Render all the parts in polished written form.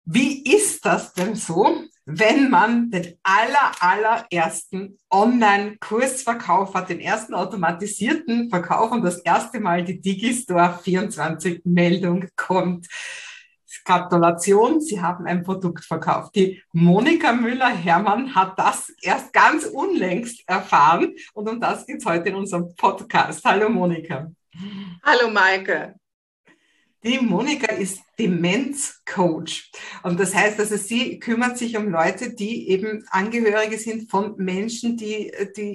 Wie ist das denn so, wenn man den allerersten Online-Kursverkauf hat, den ersten automatisierten Verkauf und das erste Mal die Digistore 24-Meldung kommt? Gratulation, Sie haben ein Produkt verkauft. Die Monika Müller-Hermann hat das erst ganz unlängst erfahren und um das geht es heute in unserem Podcast. Hallo Monika. Hallo Maike. Die Monika ist Demenzcoach und das heißt, also sie kümmert sich um Leute, die eben Angehörige sind von Menschen, die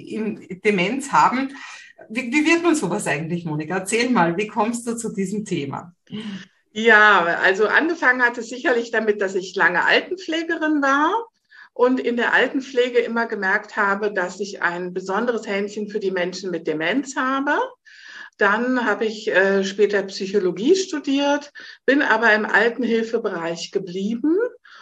Demenz haben. Wie wird man sowas eigentlich, Monika? Erzähl mal, wie kommst du zu diesem Thema? Ja, also angefangen hat es sicherlich damit, dass ich lange Altenpflegerin war und in der Altenpflege immer gemerkt habe, dass ich ein besonderes Händchen für die Menschen mit Demenz habe. Dann habe ich später Psychologie studiert, bin aber im Altenhilfebereich geblieben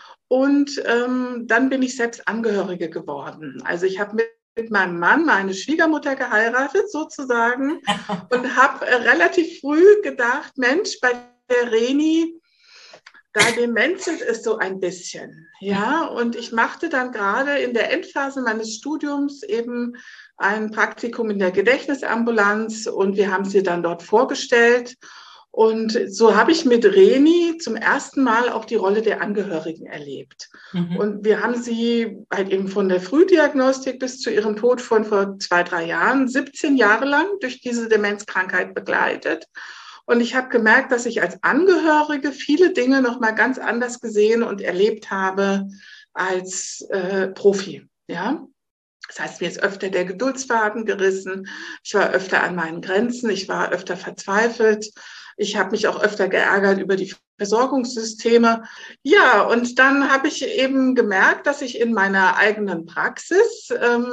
und dann bin ich selbst Angehörige geworden. Also ich habe mit meinem Mann meine Schwiegermutter geheiratet sozusagen und habe relativ früh gedacht, Mensch, bei der Reni, da demenzelt es so ein bisschen. Ja, und ich machte dann gerade in der Endphase meines Studiums eben ein Praktikum in der Gedächtnisambulanz und wir haben sie dann dort vorgestellt. Und so habe ich mit Reni zum ersten Mal auch die Rolle der Angehörigen erlebt. Und wir haben sie halt eben von der Frühdiagnostik bis zu ihrem Tod von vor 2-3 Jahren, 17 Jahre lang durch diese Demenzkrankheit begleitet. Und ich habe gemerkt, dass ich als Angehörige viele Dinge noch mal ganz anders gesehen und erlebt habe als Profi. Ja? Das heißt, mir ist öfter der Geduldsfaden gerissen. Ich war öfter an meinen Grenzen. Ich war öfter verzweifelt. Ich habe mich auch öfter geärgert über die Versorgungssysteme. Ja, und dann habe ich eben gemerkt, dass ich in meiner eigenen Praxis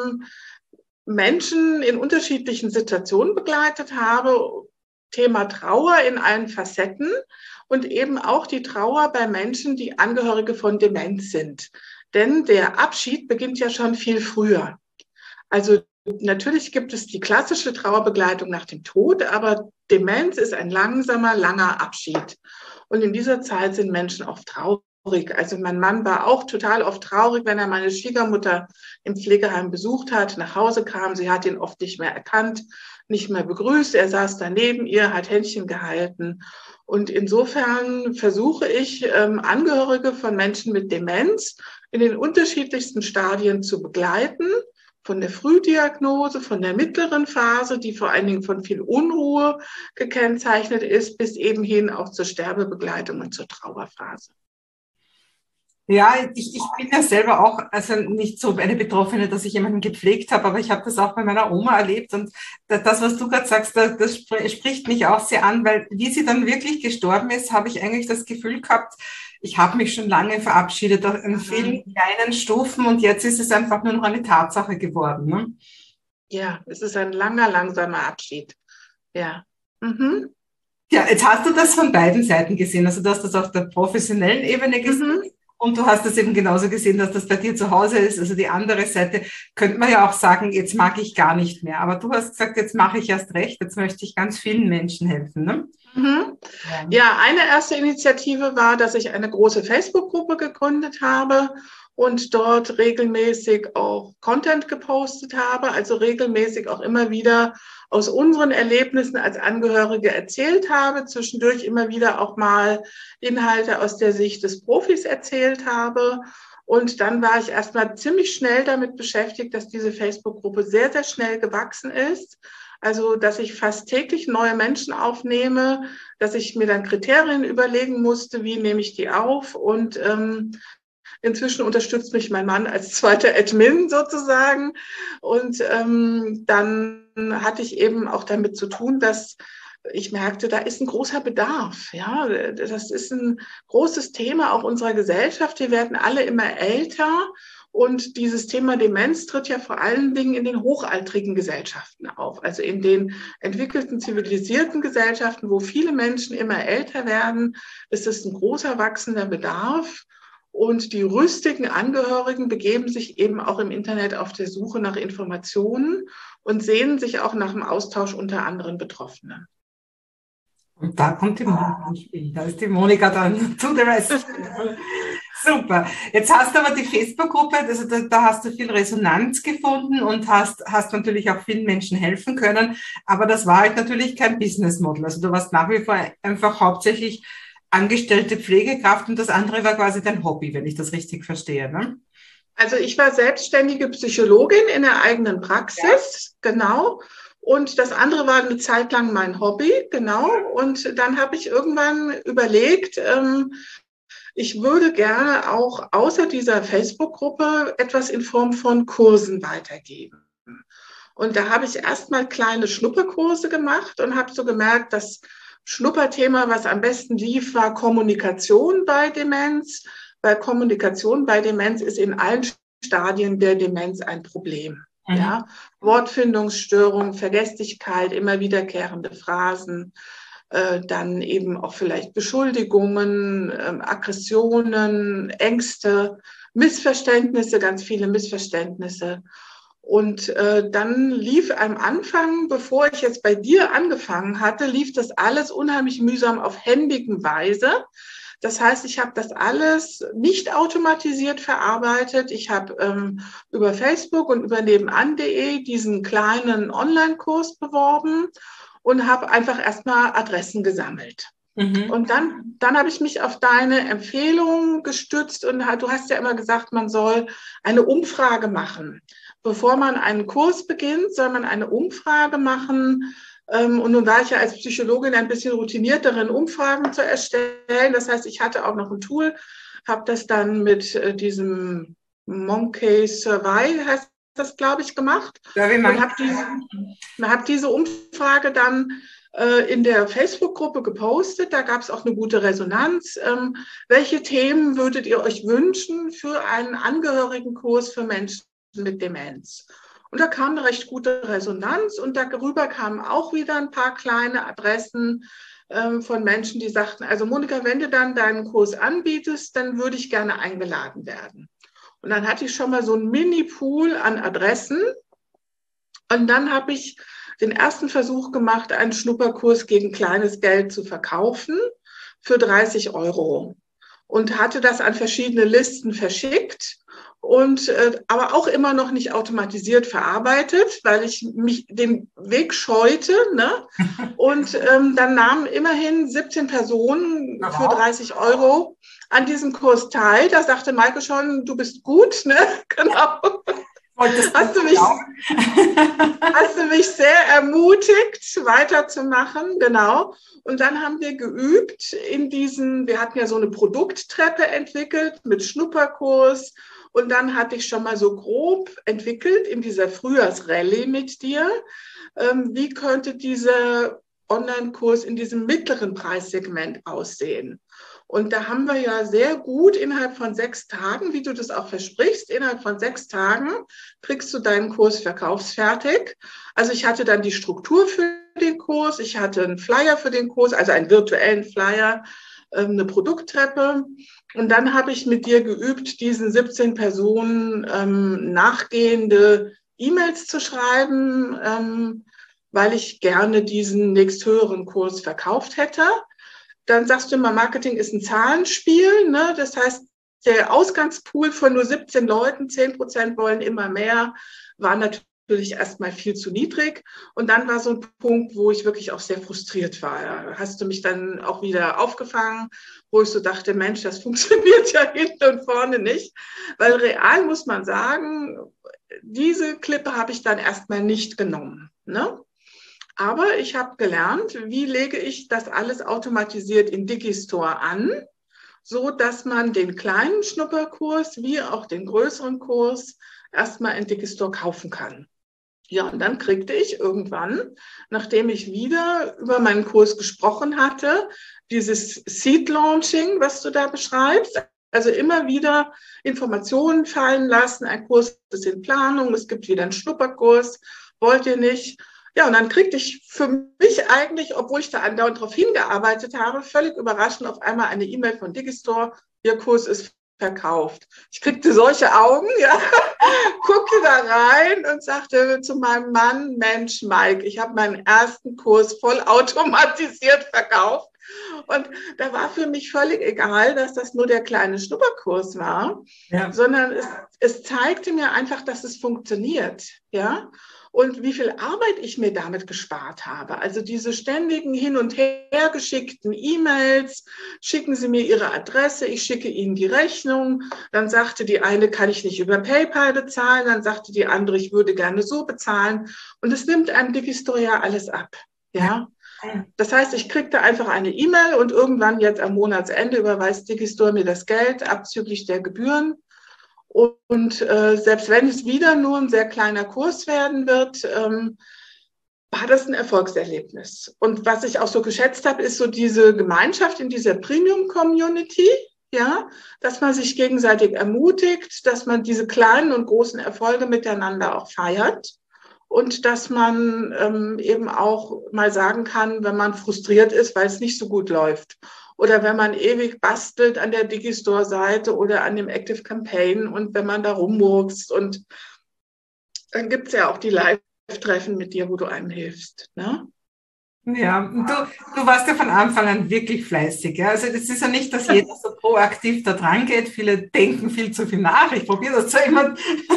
Menschen in unterschiedlichen Situationen begleitet habe. Thema Trauer in allen Facetten und eben auch die Trauer bei Menschen, die Angehörige von Demenz sind. Denn der Abschied beginnt ja schon viel früher. Also natürlich gibt es die klassische Trauerbegleitung nach dem Tod, aber Demenz ist ein langsamer, langer Abschied. Und in dieser Zeit sind Menschen oft traurig. Also mein Mann war auch total oft traurig, wenn er meine Schwiegermutter im Pflegeheim besucht hat, nach Hause kam. Sie hat ihn oft nicht mehr erkannt, nicht mehr begrüßt. Er saß da neben ihr, hat Händchen gehalten. Und insofern versuche ich, Angehörige von Menschen mit Demenz in den unterschiedlichsten Stadien zu begleiten. Von der Frühdiagnose, von der mittleren Phase, die vor allen Dingen von viel Unruhe gekennzeichnet ist, bis eben hin auch zur Sterbebegleitung und zur Trauerphase. Ja, ich bin ja selber auch, also nicht so eine Betroffene, dass ich jemanden gepflegt habe, aber ich habe das auch bei meiner Oma erlebt und das, was du gerade sagst, das spricht mich auch sehr an, weil wie sie dann wirklich gestorben ist, habe ich eigentlich das Gefühl gehabt, ich habe mich schon lange verabschiedet an vielen kleinen Stufen und jetzt ist es einfach nur noch eine Tatsache geworden. Ne? Ja, es ist ein langer, langsamer Abschied. Ja. Ja, jetzt hast du das von beiden Seiten gesehen. Also du hast das auf der professionellen Ebene gesehen. Und du hast das eben genauso gesehen, dass das bei dir zu Hause ist. Also die andere Seite könnte man ja auch sagen, jetzt mag ich gar nicht mehr. Aber du hast gesagt, jetzt mache ich erst recht. Jetzt möchte ich ganz vielen Menschen helfen. Ne? Ja, eine erste Initiative war, dass ich eine große Facebook-Gruppe gegründet habe und dort regelmäßig auch Content gepostet habe, also regelmäßig auch immer wieder aus unseren Erlebnissen als Angehörige erzählt habe, zwischendurch immer wieder auch mal Inhalte aus der Sicht des Profis erzählt habe. Und dann war ich erstmal ziemlich schnell damit beschäftigt, dass diese Facebook-Gruppe sehr, sehr schnell gewachsen ist. Also, dass ich fast täglich neue Menschen aufnehme, dass ich mir dann Kriterien überlegen musste, wie nehme ich die auf. Und inzwischen unterstützt mich mein Mann als zweiter Admin sozusagen. Und dann hatte ich eben auch damit zu tun, dass ich merkte, da ist ein großer Bedarf. Ja, das ist ein großes Thema auch unserer Gesellschaft. Wir werden alle immer älter. Und dieses Thema Demenz tritt ja vor allen Dingen in den hochaltrigen Gesellschaften auf, also in den entwickelten, zivilisierten Gesellschaften, wo viele Menschen immer älter werden, ist es ein großer wachsender Bedarf. Und die rüstigen Angehörigen begeben sich eben auch im Internet auf der Suche nach Informationen und sehnen sich auch nach dem Austausch unter anderen Betroffenen. Und da kommt die Monika ins Spiel. Da ist die Monika dann zu der Rest. Super. Jetzt hast du aber die Facebook-Gruppe, also da hast du viel Resonanz gefunden und hast natürlich auch vielen Menschen helfen können. Aber das war halt natürlich kein Business Model. Also du warst nach wie vor einfach hauptsächlich angestellte Pflegekraft und das andere war quasi dein Hobby, wenn ich das richtig verstehe, ne? Also ich war selbstständige Psychologin in der eigenen Praxis, genau. Und das andere war eine Zeit lang mein Hobby, genau. Und dann habe ich irgendwann überlegt, ich würde gerne auch außer dieser Facebook-Gruppe etwas in Form von Kursen weitergeben. Und da habe ich erstmal kleine Schnupperkurse gemacht und habe so gemerkt, das Schnupperthema, was am besten lief, war Kommunikation bei Demenz, weil Kommunikation bei Demenz ist in allen Stadien der Demenz ein Problem. Mhm. Ja? Wortfindungsstörung, Vergesslichkeit, immer wiederkehrende Phrasen, dann eben auch vielleicht Beschuldigungen, Aggressionen, Ängste, Missverständnisse, ganz viele Missverständnisse. Und dann lief am Anfang, bevor ich jetzt bei dir angefangen hatte, lief das alles unheimlich mühsam auf händigen Weise. Das heißt, ich habe das alles nicht automatisiert verarbeitet. Ich habe über Facebook und über nebenan.de diesen kleinen Online-Kurs beworben und habe einfach erstmal Adressen gesammelt. Mhm. Und dann habe ich mich auf deine Empfehlung gestützt und du hast ja immer gesagt, man soll eine Umfrage machen. Bevor man einen Kurs beginnt, soll man eine Umfrage machen. Und nun war ich ja als Psychologin ein bisschen routiniert darin, Umfragen zu erstellen. Das heißt, ich hatte auch noch ein Tool, habe das dann mit diesem Monkey Survey, heißt das, glaube ich, gemacht. Ja, wie Und habe diese Umfrage dann in der Facebook-Gruppe gepostet. Da gab es auch eine gute Resonanz. Welche Themen würdet ihr euch wünschen für einen Angehörigenkurs für Menschen mit Demenz? Und da kam eine recht gute Resonanz und darüber kamen auch wieder ein paar kleine Adressen von Menschen, die sagten, also Monika, wenn du dann deinen Kurs anbietest, dann würde ich gerne eingeladen werden. Und dann hatte ich schon mal so einen Mini-Pool an Adressen. Und dann habe ich den ersten Versuch gemacht, einen Schnupperkurs gegen kleines Geld zu verkaufen für 30 € und hatte das an verschiedene Listen verschickt und aber auch immer noch nicht automatisiert verarbeitet, weil ich mich den Weg scheute, ne? Und dann nahmen immerhin 17 Personen für 30 € an diesem Kurs teil. Da sagte Maike schon, du bist gut, ne? Genau. Hast du mich sehr ermutigt, weiterzumachen, genau. Und dann haben wir geübt wir hatten ja so eine Produkttreppe entwickelt mit Schnupperkurs. Und dann hatte ich schon mal so grob entwickelt in dieser Frühjahrsrallye mit dir, wie könnte dieser Online-Kurs in diesem mittleren Preissegment aussehen. Und da haben wir ja sehr gut innerhalb von 6 Tagen, wie du das auch versprichst, innerhalb von 6 Tagen kriegst du deinen Kurs verkaufsfertig. Also ich hatte dann die Struktur für den Kurs, ich hatte einen Flyer für den Kurs, also einen virtuellen Flyer, eine Produkttreppe. Und dann habe ich mit dir geübt, diesen 17 Personen nachgehende E-Mails zu schreiben, weil ich gerne diesen nächsthöheren Kurs verkauft hätte. Dann sagst du immer, Marketing ist ein Zahlenspiel, ne? Das heißt, der Ausgangspool von nur 17 Leuten, 10% wollen immer mehr, war natürlich erstmal viel zu niedrig. Und dann war so ein Punkt, wo ich wirklich auch sehr frustriert war. Da hast du mich dann auch wieder aufgefangen, wo ich so dachte, Mensch, das funktioniert ja hinten und vorne nicht. Weil real muss man sagen, diese Klippe habe ich dann erstmal nicht genommen, ne? Aber ich habe gelernt, wie lege ich das alles automatisiert in Digistore an, so dass man den kleinen Schnupperkurs wie auch den größeren Kurs erstmal in Digistore kaufen kann. Ja, und dann kriegte ich irgendwann, nachdem ich wieder über meinen Kurs gesprochen hatte, dieses Seed Launching, was du da beschreibst, also immer wieder Informationen fallen lassen, ein Kurs ist in Planung, es gibt wieder einen Schnupperkurs, wollt ihr nicht? Ja, und dann kriegte ich für mich eigentlich, obwohl ich da andauernd darauf hingearbeitet habe, völlig überraschend auf einmal eine E-Mail von Digistore, Ihr Kurs ist verkauft. Ich kriegte solche Augen, ja, guckte da rein und sagte zu meinem Mann, Mensch, Mike, ich habe meinen ersten Kurs vollautomatisiert verkauft. Und da war für mich völlig egal, dass das nur der kleine Schnupperkurs war, Ja. sondern es zeigte mir einfach, dass es funktioniert, ja. Und wie viel Arbeit ich mir damit gespart habe. Also diese ständigen hin und her geschickten E-Mails, schicken Sie mir Ihre Adresse, ich schicke Ihnen die Rechnung. Dann sagte die eine, kann ich nicht über PayPal bezahlen. Dann sagte die andere, ich würde gerne so bezahlen. Und es nimmt einem Digistore ja alles ab, ja. Das heißt, ich kriegte einfach eine E-Mail und irgendwann jetzt am Monatsende überweist Digistore mir das Geld abzüglich der Gebühren. Und selbst wenn es wieder nur ein sehr kleiner Kurs werden wird, war das ein Erfolgserlebnis. Und was ich auch so geschätzt habe, ist so diese Gemeinschaft in dieser Premium-Community, ja, dass man sich gegenseitig ermutigt, dass man diese kleinen und großen Erfolge miteinander auch feiert. Und dass man eben auch mal sagen kann, wenn man frustriert ist, weil es nicht so gut läuft. Oder wenn man ewig bastelt an der Digistore-Seite oder an dem Active Campaign und wenn man da rummurkst. Und dann gibt es ja auch die Live-Treffen mit dir, wo du einem hilfst. Ne? Ja, und du warst ja von Anfang an wirklich fleißig. Ja? Also das ist ja nicht, dass jeder so proaktiv da dran geht. Viele denken viel zu viel nach. Ich probiere das zwar immer,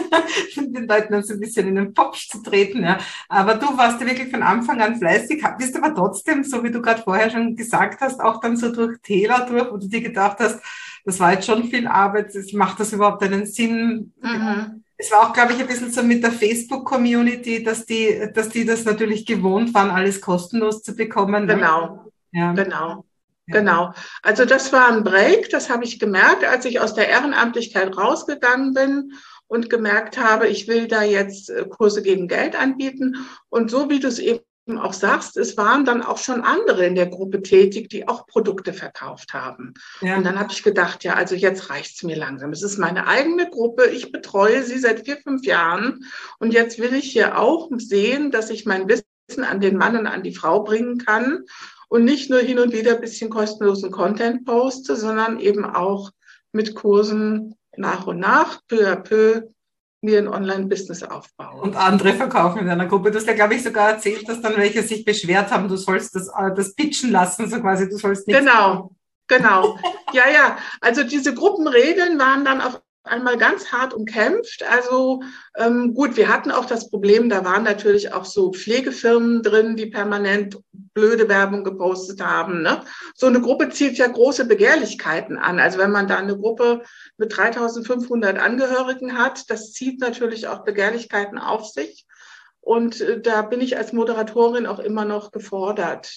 den Leuten dann so ein bisschen in den Popsch zu treten. Ja? Aber du warst ja wirklich von Anfang an fleißig, bist aber trotzdem, so wie du gerade vorher schon gesagt hast, auch dann so durch Täler durch, wo du dir gedacht hast, das war jetzt schon viel Arbeit, macht das überhaupt einen Sinn? Mhm. Es war auch, glaube ich, ein bisschen so mit der Facebook-Community, dass die das natürlich gewohnt waren, alles kostenlos zu bekommen. Ne? Genau, Ja. genau. Ja. Genau. Also das war ein Break, das habe ich gemerkt, als ich aus der Ehrenamtlichkeit rausgegangen bin und gemerkt habe, ich will da jetzt Kurse gegen Geld anbieten. Und so wie du es eben auch sagst, es waren dann auch schon andere in der Gruppe tätig, die auch Produkte verkauft haben. Ja. Und dann habe ich gedacht, ja, also jetzt reicht es mir langsam. Es ist meine eigene Gruppe, ich betreue sie seit 4, 5 Jahren und jetzt will ich hier auch sehen, dass ich mein Wissen an den Mann und an die Frau bringen kann. Und nicht nur hin und wieder ein bisschen kostenlosen Content poste, sondern eben auch mit Kursen nach und nach, peu à peu, mir ein Online-Business aufbaue. Und andere verkaufen in deiner Gruppe. Du hast ja, glaube ich, sogar erzählt, dass dann welche sich beschwert haben, du sollst das pitchen lassen, so quasi, du sollst nichts. Genau. Ja. Also diese Gruppenregeln waren dann auf einmal ganz hart umkämpft. Also gut, wir hatten auch das Problem, da waren natürlich auch so Pflegefirmen drin, die permanent blöde Werbung gepostet haben. Ne? So eine Gruppe zielt ja große Begehrlichkeiten an. Also wenn man da eine Gruppe mit 3.500 Angehörigen hat, das zieht natürlich auch Begehrlichkeiten auf sich. Und da bin ich als Moderatorin auch immer noch gefordert.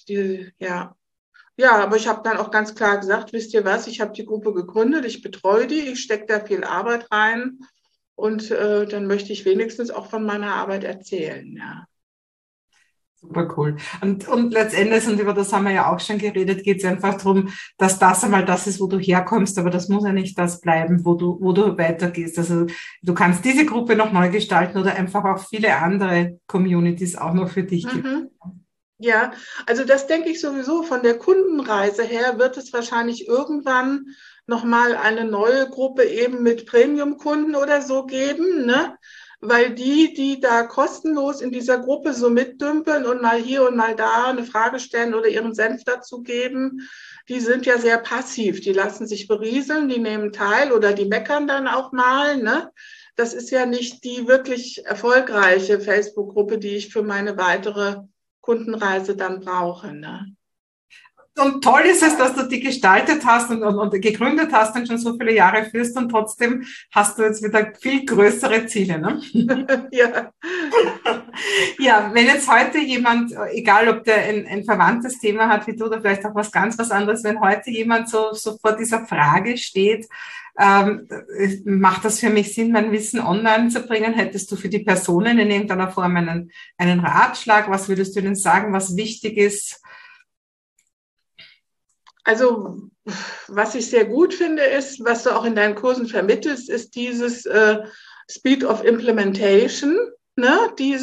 Ja, aber ich habe dann auch ganz klar gesagt, wisst ihr was, ich habe die Gruppe gegründet, ich betreue die, ich stecke da viel Arbeit rein und dann möchte ich wenigstens auch von meiner Arbeit erzählen. Ja. Super cool. Und letztendlich, und über das haben wir ja auch schon geredet, geht es einfach darum, dass das einmal das ist, wo du herkommst, aber das muss ja nicht das bleiben, wo du weitergehst. Also du kannst diese Gruppe noch neu gestalten oder einfach auch viele andere Communities auch noch für dich gewinnen. Ja, also das denke ich sowieso. Von der Kundenreise her wird es wahrscheinlich irgendwann nochmal eine neue Gruppe eben mit Premium-Kunden oder so geben, ne? Weil die da kostenlos in dieser Gruppe so mitdümpeln und mal hier und mal da eine Frage stellen oder ihren Senf dazu geben, die sind ja sehr passiv. Die lassen sich berieseln, die nehmen teil oder die meckern dann auch mal, ne? Das ist ja nicht die wirklich erfolgreiche Facebook-Gruppe, die ich für meine weitere Kundenreise dann brauche. Ne? Und toll ist es, dass du die gestaltet hast und gegründet hast und schon so viele Jahre führst und trotzdem hast du jetzt wieder viel größere Ziele. Ne? Ja. Ja, wenn jetzt heute jemand, egal ob der ein verwandtes Thema hat wie du oder vielleicht auch was ganz was anderes, wenn heute jemand so vor dieser Frage steht, macht das für mich Sinn, mein Wissen online zu bringen? Hättest du für die Personen in irgendeiner Form einen Ratschlag? Was würdest du ihnen sagen, was wichtig ist? Also, was ich sehr gut finde, ist, was du auch in deinen Kursen vermittelst, ist dieses Speed of Implementation. Ne?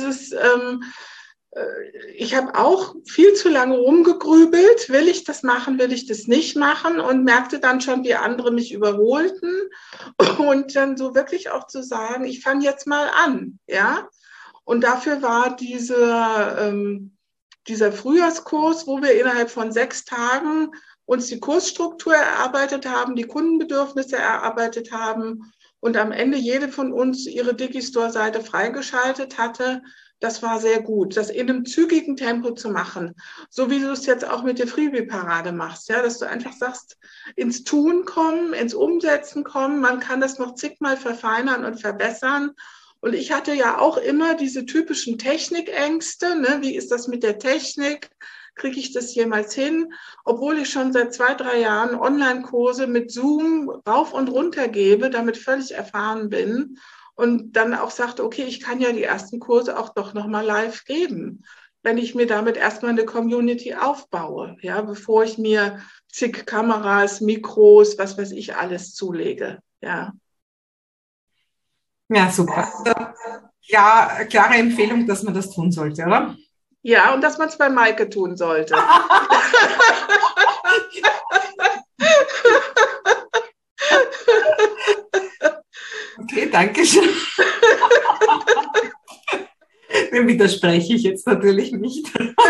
Ich habe auch viel zu lange rumgegrübelt, will ich das machen, will ich das nicht machen und merkte dann schon, wie andere mich überholten und dann so wirklich auch zu sagen, ich fange jetzt mal an, ja. Und dafür war dieser Frühjahrskurs, wo wir innerhalb von 6 Tagen uns die Kursstruktur erarbeitet haben, die Kundenbedürfnisse erarbeitet haben und am Ende jede von uns ihre Digistore-Seite freigeschaltet hatte. Das war sehr gut, das in einem zügigen Tempo zu machen, so wie du es jetzt auch mit der Freebie-Parade machst, ja, dass du einfach sagst, ins Tun kommen, ins Umsetzen kommen, man kann das noch zigmal verfeinern und verbessern. Und ich hatte ja auch immer diese typischen Technikängste, ne? Wie ist das mit der Technik? Kriege ich das jemals hin? Obwohl ich schon seit 2, 3 Jahren Online-Kurse mit Zoom rauf und runter gebe, damit völlig erfahren bin. Und dann auch sagte, okay, ich kann ja die ersten Kurse auch doch nochmal live geben, wenn ich mir damit erstmal eine Community aufbaue, ja, bevor ich mir zig Kameras, Mikros, was weiß ich, alles zulege, ja. Ja, super. Ja, klare Empfehlung, dass man das tun sollte, oder? Ja, und dass man es bei Maike tun sollte. Okay, danke schön. Dem widerspreche ich jetzt natürlich nicht.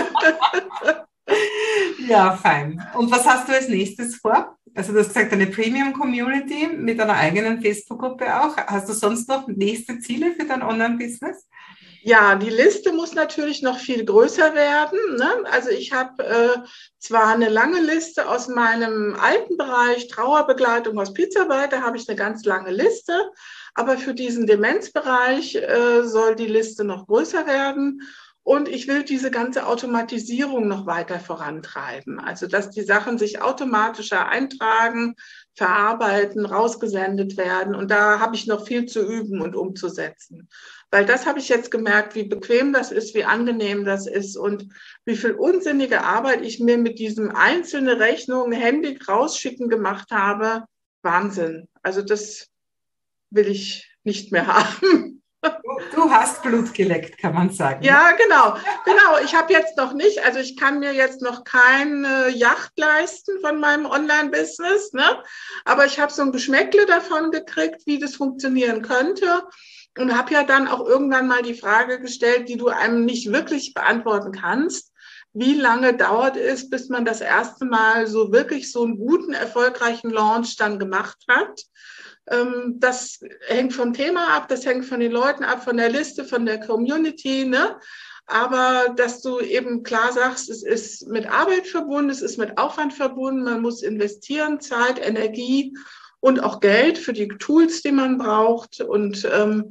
Ja, fein. Und was hast du als nächstes vor? Also du hast gesagt, eine Premium-Community mit einer eigenen Facebook-Gruppe auch. Hast du sonst noch nächste Ziele für dein Online-Business? Ja, die Liste muss natürlich noch viel größer werden, ne? Also ich habe zwar eine lange Liste aus meinem alten Bereich, Trauerbegleitung, Hospizarbeit, da habe ich eine ganz lange Liste, aber für diesen Demenzbereich soll die Liste noch größer werden. Und ich will diese ganze Automatisierung noch weiter vorantreiben. Also, dass die Sachen sich automatischer eintragen, verarbeiten, rausgesendet werden. Und da habe ich noch viel zu üben und umzusetzen. Weil das habe ich jetzt gemerkt, wie bequem das ist, wie angenehm das ist und wie viel unsinnige Arbeit ich mir mit diesem einzelne Rechnungen händig rausschicken gemacht habe. Wahnsinn. Also das will ich nicht mehr haben. Du hast Blut geleckt, kann man sagen. Ja, genau. Ich habe jetzt noch nicht, also ich kann mir jetzt noch keine Yacht leisten von meinem Online-Business, ne? Aber ich habe so ein Geschmäckle davon gekriegt, wie das funktionieren könnte und habe ja dann auch irgendwann mal die Frage gestellt, die du einem nicht wirklich beantworten kannst. Wie lange dauert es, bis man das erste Mal so wirklich so einen guten, erfolgreichen Launch dann gemacht hat? Das hängt vom Thema ab, das hängt von den Leuten ab, von der Liste, von der Community, ne? Aber dass du eben klar sagst, es ist mit Arbeit verbunden, es ist mit Aufwand verbunden, man muss investieren, Zeit, Energie und auch Geld für die Tools, die man braucht und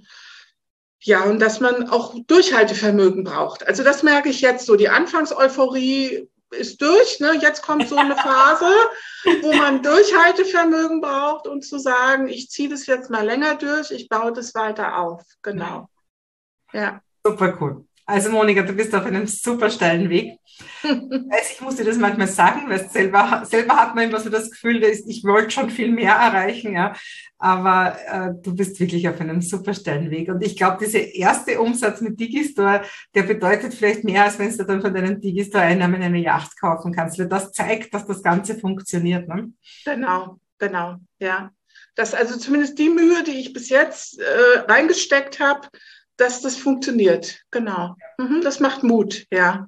ja, und dass man auch Durchhaltevermögen braucht. Also das merke ich jetzt so, die Anfangseuphorie ist durch, ne? Jetzt kommt so eine Phase, wo man Durchhaltevermögen braucht, um zu sagen, ich ziehe das jetzt mal länger durch, ich baue das weiter auf. Genau. Ja. Super cool. Also Monika, du bist auf einem super steilen Weg. Ich muss dir das manchmal sagen, weil selber hat man immer so das Gefühl, ich wollte schon viel mehr erreichen, ja. Aber du bist wirklich auf einem super steilen Weg. Und ich glaube, dieser erste Umsatz mit Digistore, der bedeutet vielleicht mehr, als wenn du dann von deinen Digistore-Einnahmen eine Yacht kaufen kannst. Weil das zeigt, dass das Ganze funktioniert. Ne? Genau, ja. Das also zumindest die Mühe, die ich bis jetzt reingesteckt habe, dass das funktioniert. Genau. Das macht Mut, ja.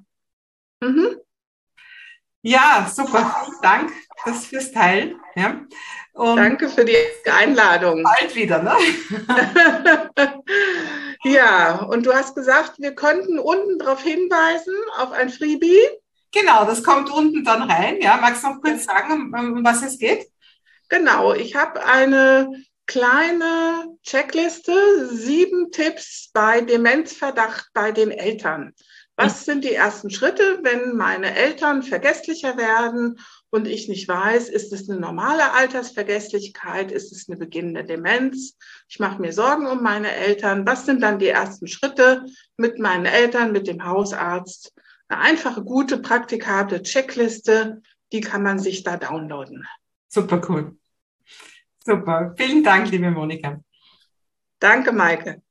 Ja, super. Vielen Dank fürs Teilen. Ja. Und danke für die Einladung. Bald wieder, ne? Ja, und du hast gesagt, wir könnten unten darauf hinweisen, auf ein Freebie. Genau, das kommt unten dann rein. Ja, magst du noch kurz sagen, um was es geht? Genau, ich habe eine kleine Checkliste, 7 Tipps bei Demenzverdacht bei den Eltern. Was sind die ersten Schritte, wenn meine Eltern vergesslicher werden und ich nicht weiß, ist es eine normale Altersvergesslichkeit, ist es eine beginnende Demenz? Ich mache mir Sorgen um meine Eltern. Was sind dann die ersten Schritte mit meinen Eltern, mit dem Hausarzt? Eine einfache, gute, praktikable Checkliste, die kann man sich da downloaden. Super cool. Super. Vielen Dank, liebe Monika. Danke, Maike.